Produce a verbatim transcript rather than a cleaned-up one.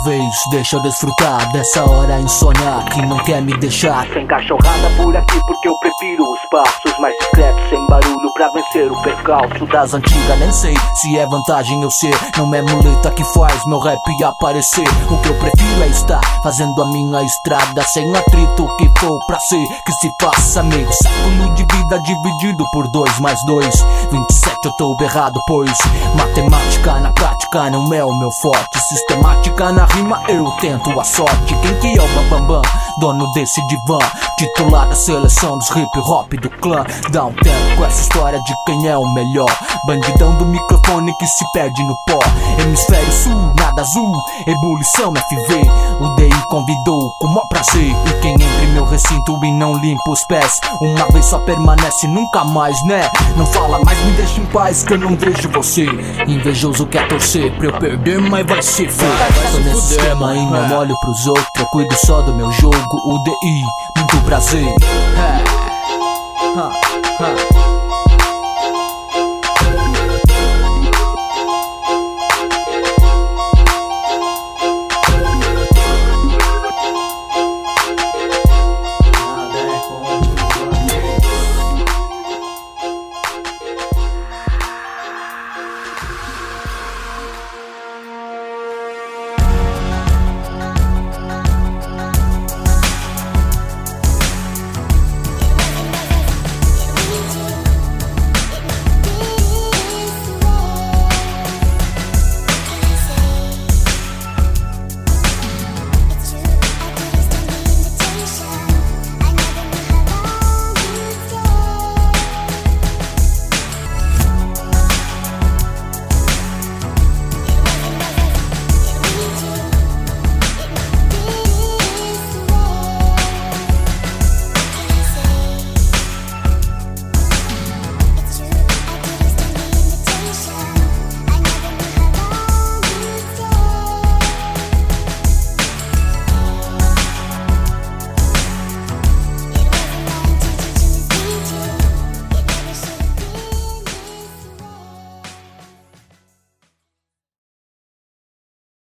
vez, deixa eu desfrutar dessa hora insônia que não quer me deixar. Sem cachorrada por aqui porque eu prefiro os passos mais discretos, sem barulho pra vencer o percalço. Das antigas nem sei se é vantagem eu ser, não é muleta que faz meu rap aparecer. O que eu prefiro é estar fazendo a minha estrada sem atrito, o que for pra ser que se faça meio século de vida dividido por dois mais dois, vinte e sete eu tô errado, pois matemática na prática não é o meu forte, sistemática na rima eu tento a sorte. Quem que é o Bambambam, dono desse divã, titular da seleção dos hip hop do clã? Dá um tempo com essa história de quem é o melhor, bandidão do microfone que se perde no pó. Hemisfério sul, nada azul, ebulição F V, o D I convidou com maior prazer. E quem entra em meu recinto e não limpa os pés, uma vez só permanece, nunca mais, né? Não fala mais, me deixa em paz que eu não vejo você. Invejoso quer torcer pra eu perder, mas vai ser feio. Tô nesse esquema aí, não olho pros outros, eu cuido só do meu jogo, o D I, muito prazer. Ha, ha, ha.